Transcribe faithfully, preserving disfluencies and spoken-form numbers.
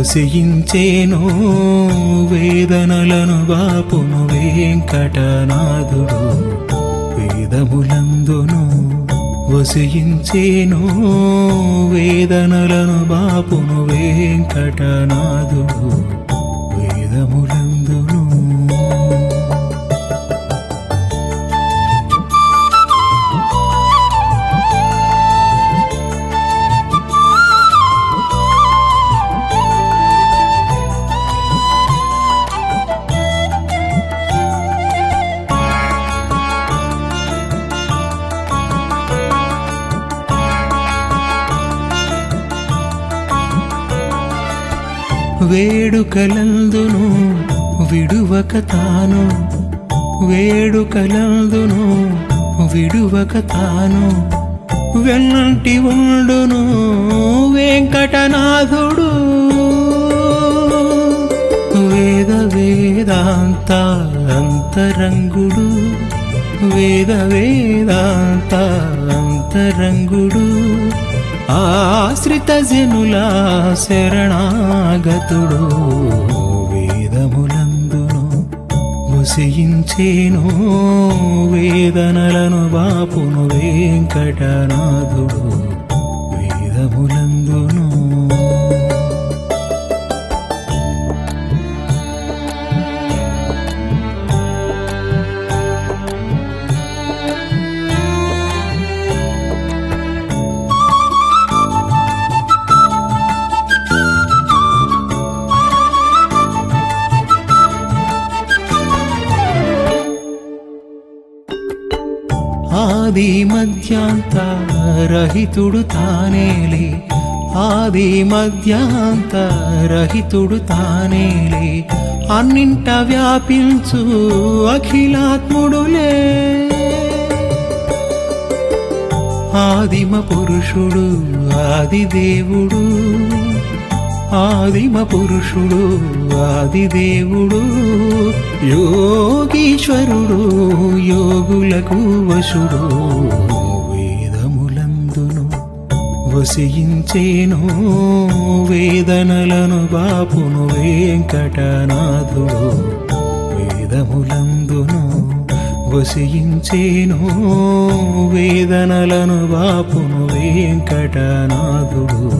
వసించేను వేదనలను బాపును వెంకటనాథుడు వేదములందును వసించేను వేదనలను బాపును వెంకటనాథుడు వేదములందును వేడుకలందును విడువక తాను వేడుకలందును విడువక తాను వెన్నంటి ఉండును వెంకటనాథుడు వేద వేదాంత అంతరంగుడు వేద వేదాంత అంతరంగుడు ఆశ్రిత జనుల శరణాగతుడు వేదములందును వసించేను వేదనలను బాపును వెంకటనాథుడు వేదములందును ఆది మధ్యాంత రహితుడు తానేలే ఆది మధ్యాంత రహితుడు తానేలే అన్నింట వ్యాపించు అఖిలాత్ముడులే ఆదిమ పురుషుడు ఆది దేవుడు ఆదిమ పురుషుడు ఆదిదేవుడు యోగీశ్వరుడు యోగులకు వశుడు వేదములందును వసించేను వేదనలను బాపును వెంకటనాథుడు వేదములందును వసించేను వేదనలను బాపును వెంకటనాథుడు